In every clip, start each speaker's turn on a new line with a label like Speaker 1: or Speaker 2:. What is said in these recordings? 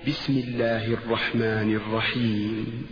Speaker 1: بسم الله الرحمن الرحيم.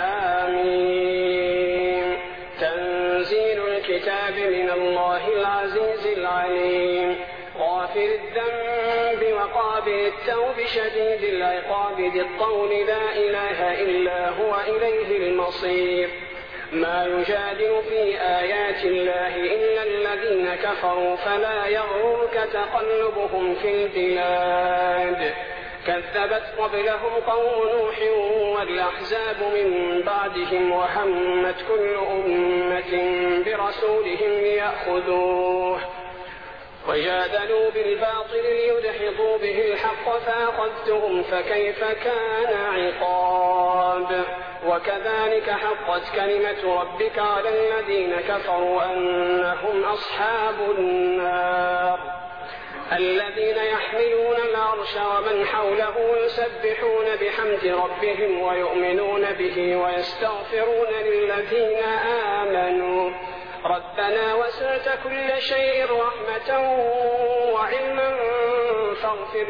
Speaker 2: حميم. تنزيل الكتاب من الله العزيز العليم، غافر الذنب وقابل التوب شديد العقاب ذي الطول لا إله إلا هو إليه المصير. ما يجادل في آيات الله إلا الذين كفروا فلا يغررك تقلبهم في البلاد. كذبت قبلهم قوم نوح والأحزاب من بعدهم وهمت كل أمة برسولهم ليأخذوه وجادلوا بالباطل ليدحضوا به الحق فأخذتهم فكيف كان عقاب. وكذلك حقت كلمة ربك على الذين كفروا أنهم أصحاب النار. الذين يحملون العرش ومن حوله يسبحون بحمد ربهم ويؤمنون به ويستغفرون للذين آمنوا ربنا وسعت كل شيء رحمة وعلما فاغفر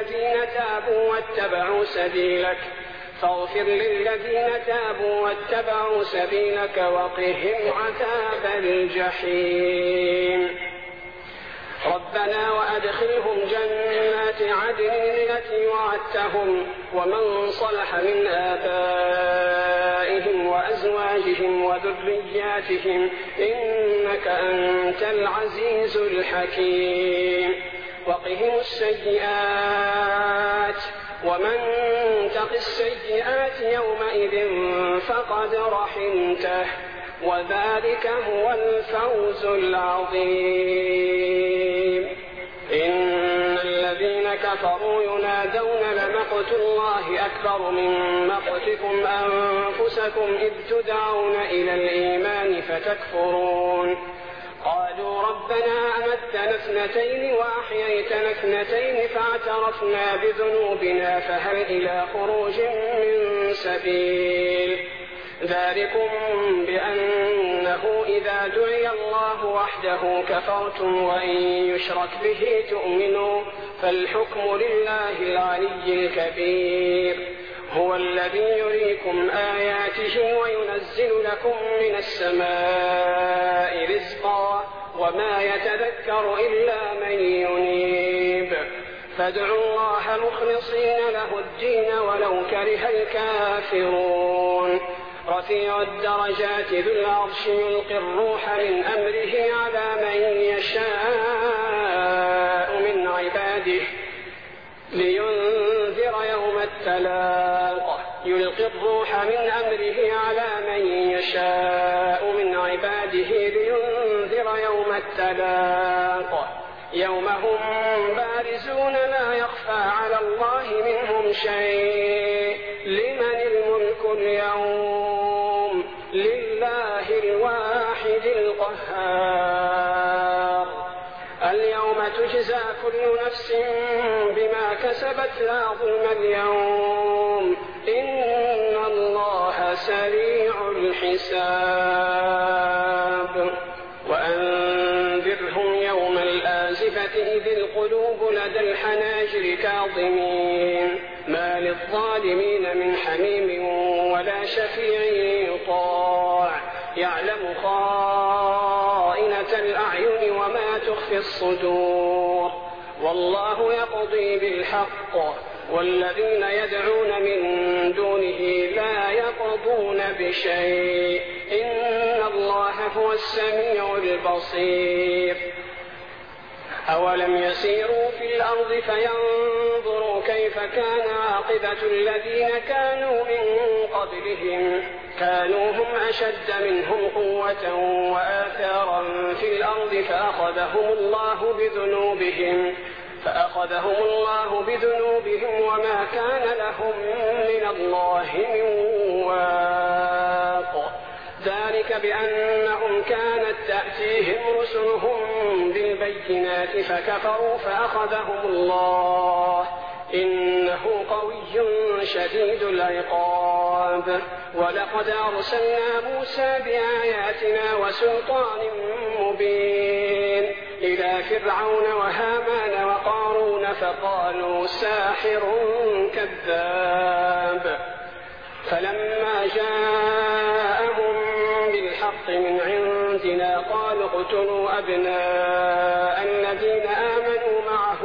Speaker 2: للذين تابوا واتبعوا سبيلك وقهم عذاب الجحيم. ربنا وأدخلهم جنات عدن التي وعدتهم ومن صلح من آبائهم وأزواجهم وذرياتهم إنك أنت العزيز الحكيم. وقهم السيئات ومن تق السيئات يومئذ فقد رحمته وذلك هو الفوز العظيم. إن الذين كفروا ينادون لمقت الله أكبر من مقتكم أنفسكم إذ تدعون إلى الإيمان فتكفرون. قالوا ربنا أمتنا اثنتين وأحييتنا اثنتين فاعترفنا بذنوبنا فهل إلى خروج من سبيل. ذلكم بأنه إذا دعي الله وحده كفرتم وإن يشرك به تؤمنوا فالحكم لله العلي الكبير. هو الذي يريكم آياته وينزل لكم من السماء رزقا وما يتذكر إلا من ينيب. فادعوا الله مخلصين له الدين ولو كره الكافرون. رفيع الدرجات ذو العرش يلقي الروح من أمره على من يشاء من عباده لينذر يوم التلاق. يلقي الروح من أمره على من يشاء من عباده لينذر يوم التلاق. يوم هم بارزون لا يخفى على الله منهم شيء. لمن الملك اليوم؟ لله الواحد القهار. اليوم تجزى كل نفس بما كسبت لا ظلم اليوم إن الله سريع الحساب. وأنذرهم يوم الآزفة إذ القلوب لدى الحناجر كاظمين ما للظالمين من حميم ولا شفيع يطاع يعلم خائنة الأعين وما تخفي الصدور. والله يقضي بالحق والذين يدعون من دونه لا يقضون بشيء إن الله هو السميع البصير. أولم يسيروا في الأرض فينظروا كيف كان عاقبة الذين كانوا من قبلهم كانوا هم أشد منهم قوة وآثارا في الأرض فأخذهم الله بذنوبهم وما كان لهم من الله من واق. ذلك بأنهم كانت تأتيهم رسلهم بالبينات فكفروا فأخذهم الله إنه قوي شديد العقاب. ولقد أرسلنا موسى بآياتنا وسلطان مبين إلى فرعون وهامان وقارون فقالوا ساحر كذاب. فلما جاءهم بالحق من عندنا قالوا اقتلوا أبناء الذين آمنوا معه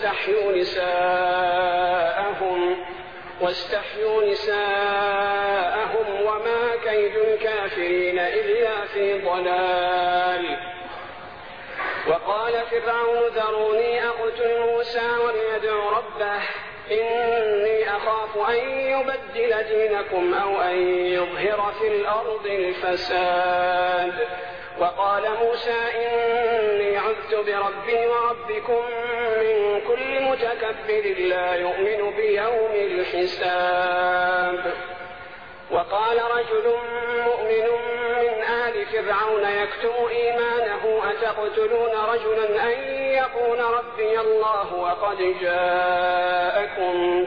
Speaker 2: واستحيوا نساءهم وما كيد الكافرين إلا في ضلال. وقال فرعون ذروني أقتل موسى وليدع ربه إني أخاف أن يبدل دينكم أو أن يظهر في الأرض الفساد. وقال موسى إني عذت بربي وربكم من كل متكبر لا يؤمن بيوم الحساب. وقال رجل مؤمن من آل فرعون يكتم إيمانه أتقتلون رجلا أن يقول ربي الله وقد جاءكم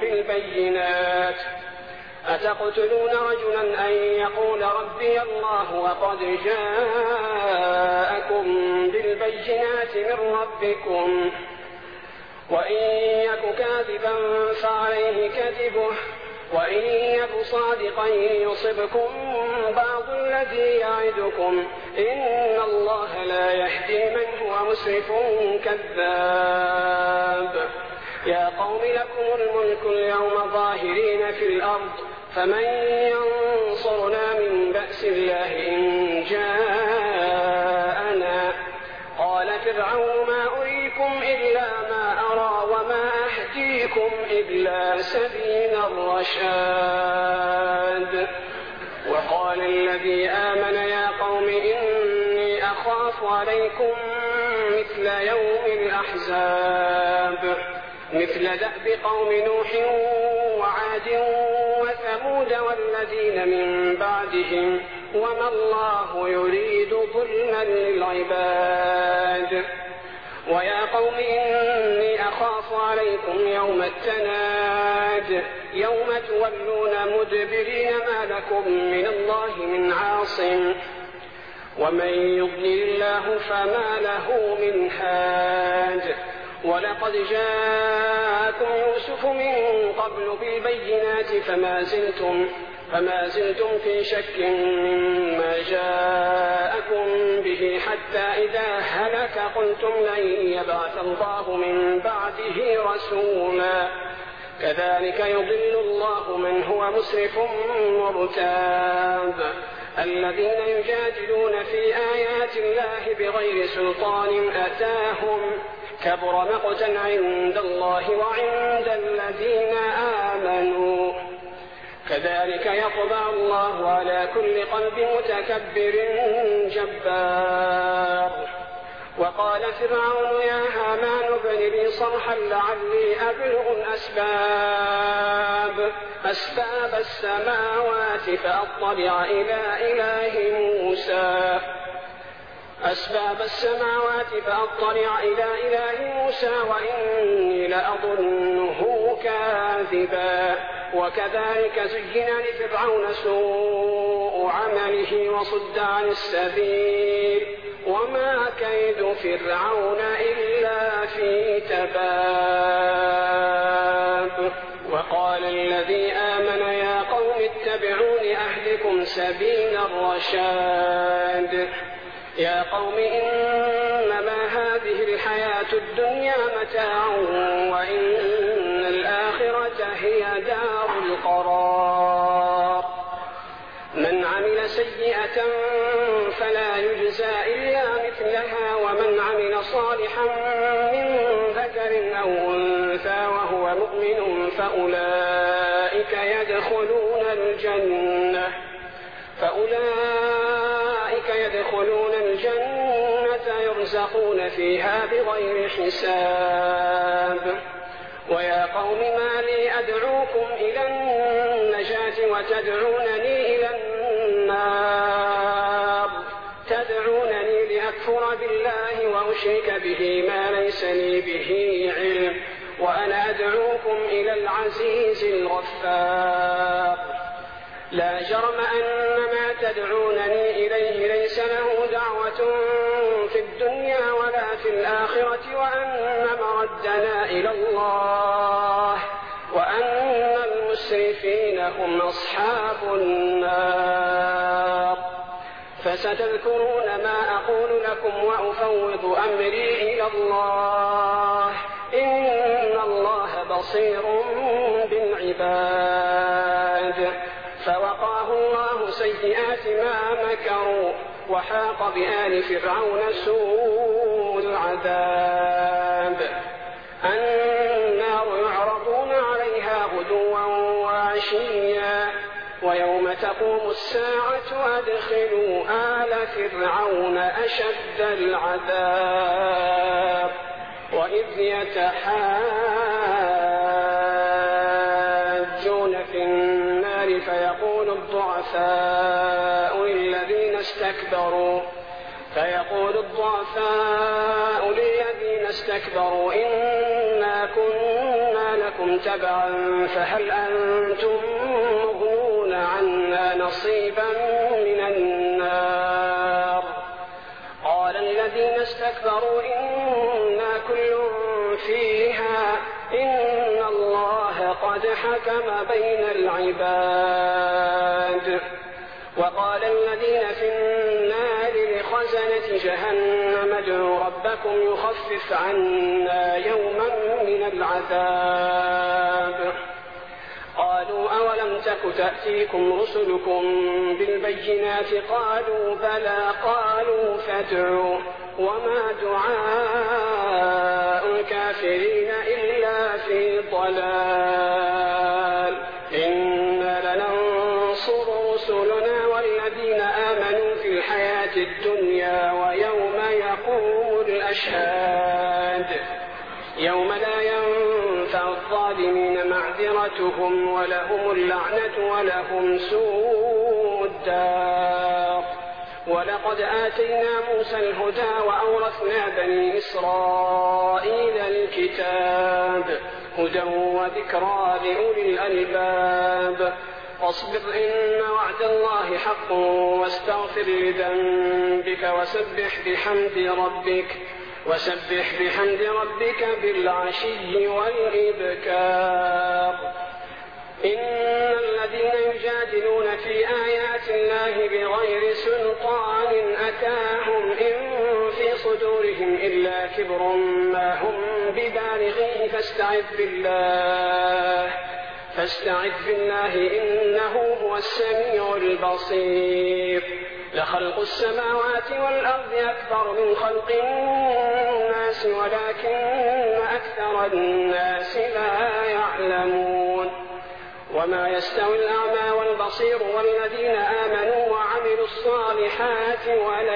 Speaker 2: بالبينات من ربكم وإن يك كاذبا فعليه كذبه وإن يك صادقا يصبكم بعض الذي يعدكم إن الله لا يهدي من هو مسرف كذاب. يا قوم لكم الملك اليوم ظاهرين في الأرض فمن ينصرنا من بأس الله إن جاءنا. قال فرعون ما أريكم إلا ما أرى وما أهديكم إلا سبيل الرشاد. وقال الذي آمن يا قوم إني أخاف عليكم مثل يوم الأحزاب مثل دأب قوم نوح وعاد وثمود والذين من بعدهم وما الله يريد ظلما للعباد. ويا قوم إني أخاف عليكم يوم التناد يوم تولون مدبرين ما لكم من الله من عاصم ومن يضلل الله فما له من هاد. ولقد جاءكم يوسف من قبل بالبينات فما زلتم في شك مما جاءكم به حتى إذا هلك قلتم لن يبعث الله من بعده رسولا. كذلك يضل الله من هو مسرف مرتاب. الذين يجادلون في آيات الله بغير سلطان أتاهم كبر مقتا عند الله وعند الذين آمنوا. كذلك يطبع الله على كل قلب متكبر جبار. وقال فرعون يا هامان ابن لي صرحا لعلي أبلغ أسباب السماوات فأطلع إلى إله موسى وإني لأظنه كاذبا. وكذلك زين لفرعون سوء عمله وصد عن السبيل وما كيد فرعون إلا في تباب. وقال الذي آمن يا قوم اتبعون أهدكم سبيل الرشاد. يا قوم إنما هذه الحياة الدنيا متاع وإن الآخرة هي دار القرار. من عمل سيئة فلا يجزى إلا مثلها ومن عمل صالحا من ذكر أو أنثى وهو مؤمن فأولئك يدخلون الجنة يرزقون فيها بغير حساب. ويا قوم ما لي أدعوكم إلى النجاة وتدعونني إلى النار. تدعونني لأكفر بالله وأشرك به ما ليس لي به علم وأنا أدعوكم إلى العزيز الغفار. لا جرم أن ما تدعونني إليه ليس له دعوة في الدنيا ولا في الآخرة وأن مردنا إلى الله المسرفين هم أصحاب النار. فستذكرون ما أقول لكم وأفوض أمري إلى الله، إن الله بصير بالعباد. فوقاه الله سيئات ما مكروا، وحاق بآل فرعون سوء العذاب. النار يعرضون عليها غدوا وعشيا، ويوم تقوم الساعة أدخلوا آل فرعون أشد العذاب. وإذ يتحاجون في النار فيقول الضعفاء للذين استكبروا إنا كنا لكم تبعا فهل أنتم مغنون عنا نصيبا من النار. قال الذين استكبروا إنا كل فيها إن الله قد حكم بين العباد. وقال الذين في النار لخزنة جهنم ادعوا ربكم يخفف عنا يوما من العذاب. قالوا أولم تك تأتيكم رسلكم بالبينات قالوا بلى قالوا فادعوا وما دعاء الكافرين إلا في ضلال. إنا لننصر رسلنا والذين آمنوا في الحياة الدنيا ويوم يقوم الأشهاد، يوم لا ينفع الظالمين معذرتهم ولهم اللعنة ولهم سوء الدار. ولقد آتينا موسى الهدى وأورثنا بني إسرائيل الكتاب هدى وذكرى لأولي الألباب. فاصبر إن وعد الله حق واستغفر لذنبك وسبح بحمد ربك بالعشي والإبكار. إن الذين يجادلون في آيات الله بغير سلطان أتاهم إن في صدورهم إلا كبر ما هم ببالغيه فاستعذ بالله إنه هو السميع البصير. لخلق السماوات والأرض أكبر من خلق الناس ولكن أكثر الناس لا يعلمون. وما يستوي الأعمى والبصير والذين آمنوا وعملوا الصالحات ولا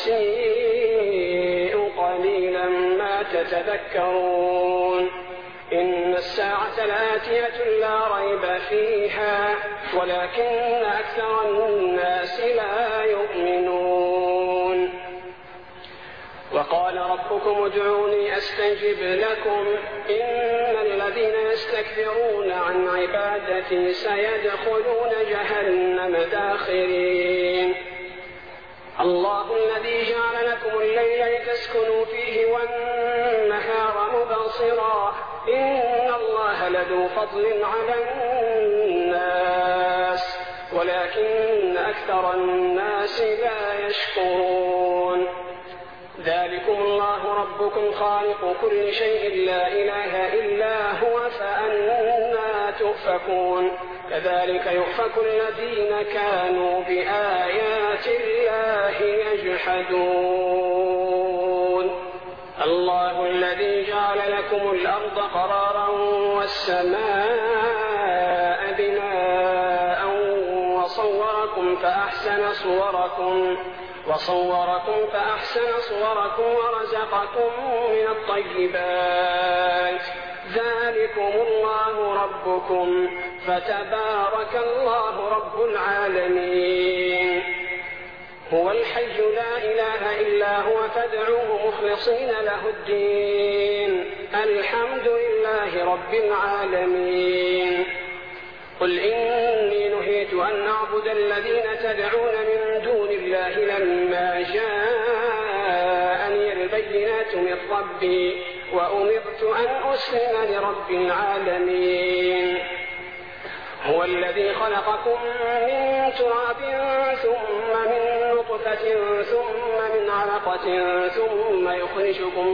Speaker 2: المسيء قليلا ما تتذكرون. إن الساعة لآتية لا ريب فيها ولكن أكثر الناس لا يؤمنون. وقال ربكم ادعوني أستجب لكم إن الذين يستكبرون عن عبادتي سيدخلون جهنم داخرين. الله الذي جعل لكم الليل لتسكنوا فيه والنهار مبصرا إن الله لذو فضل على الناس ولكن أكثر الناس لا يشكرون. ذلكم الله ربكم خالق كل شيء لا إله إلا هو فأنى تؤفكون. كذلك يؤفك الذين كانوا بآيات الله يجحدون. الله الذي جعل لكم الأرض قرارا والسماء بناء وصوركم فأحسن صوركم ورزقكم من الطيبات. ذلكم الله ربكم فتبارك الله رب العالمين. هو الحي لا إله إلا هو فادعوه مخلصين له الدين الحمد لله رب العالمين. قل إني نهيت أن أعبد الذين تدعون من دون الله لما جاءني البينات من ربي وأمرت أن أسلم لرب العالمين. الذي خلقكم من تراب ثم من نطفة ثم من علقة ثم يخرجكم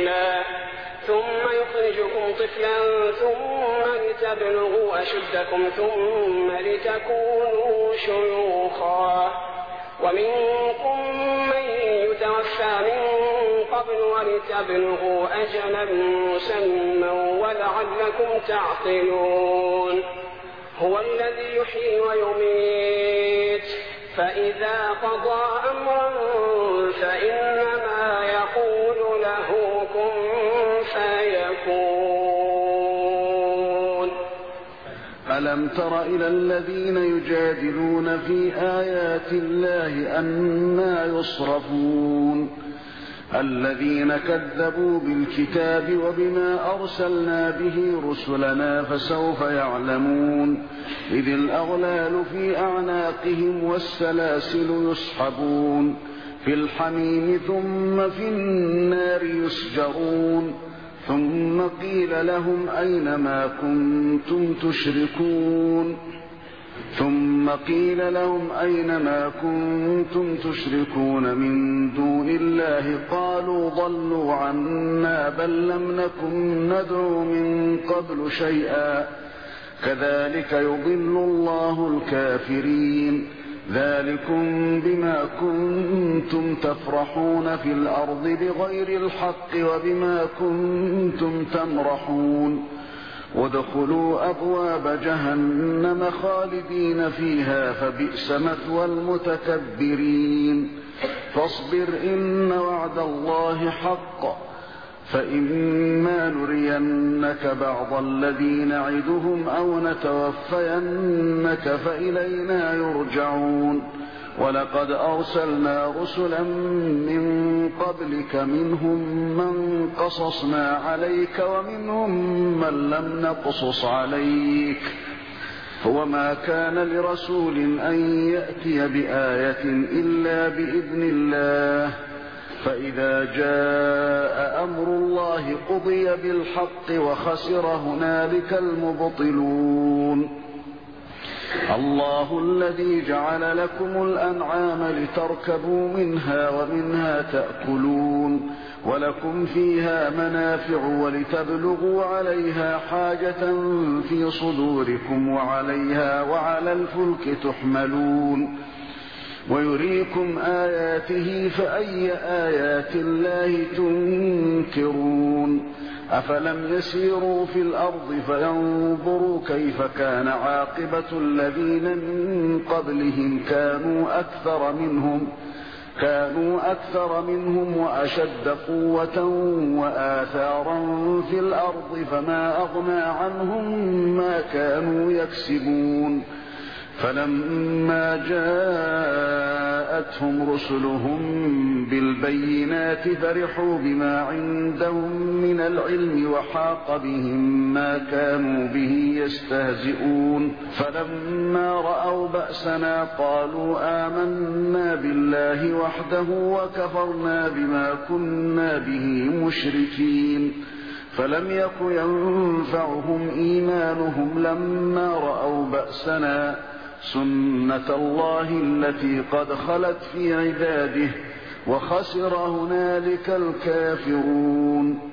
Speaker 2: طفلا ثم لتبلغوا أشدكم ثم لتكونوا شيوخا ومنكم من يتوفى من قبل ولتبلغوا أجلا مسمى ولعلكم تعقلون هو الذي يحيي ويميت فإذا قضى أمرا فإنما يقول له كن فيكون.
Speaker 3: ألم تر إلى الذين يجادلون في آيات الله أنى يصرفون الذين كذبوا بالكتاب وبما أرسلنا به رسلنا فسوف يعلمون إذ الأغلال في أعناقهم والسلاسل يسحبون في الحميم ثم في النار يسجرون ثم قيل لهم أين ما كنتم تشركون من دون الله قالوا ضلوا عنا بل لم نكن ندعو من قبل شيئا كذلك يضل الله الكافرين ذلكم بما كنتم تفرحون في الأرض بغير الحق وبما كنتم تمرحون وادخلوا أبواب جهنم خالدين فيها فبئس مثوى المتكبرين فاصبر إن وعد الله حق فإما نرينك بعض الذي نعدهم أو نتوفينك فإلينا يرجعون ولقد أرسلنا رسلا من قبلك منهم من قصصنا عليك ومنهم من لم نقصص عليك وما كان لرسول أن يأتي بآية إلا بإذن الله فإذا جاء أمر الله قضي بالحق وخسر هنالك المبطلون الله الذي جعل لكم الأنعام لتركبوا منها ومنها تأكلون ولكم فيها منافع ولتبلغوا عليها حاجة في صدوركم وعليها وعلى الفلك تحملون ويريكم آياته فأي آيات الله تنكرون أفلم يسيروا في الأرض فينظروا كيف كان عاقبة الذين من قبلهم كانوا أكثر منهم وأشد قوة وآثارا في الأرض فما أغنى عنهم ما كانوا يكسبون فلما جاءتهم رسلهم بالبينات فرحوا بما عندهم من العلم وحاق بهم ما كانوا به يستهزئون فلما رأوا بأسنا قالوا آمنا بالله وحده وكفرنا بما كنا به مشركين فلم يك ينفعهم إيمانهم لما رأوا بأسنا سنة الله التي قد خلت في عباده وخسر هنالك الكافرون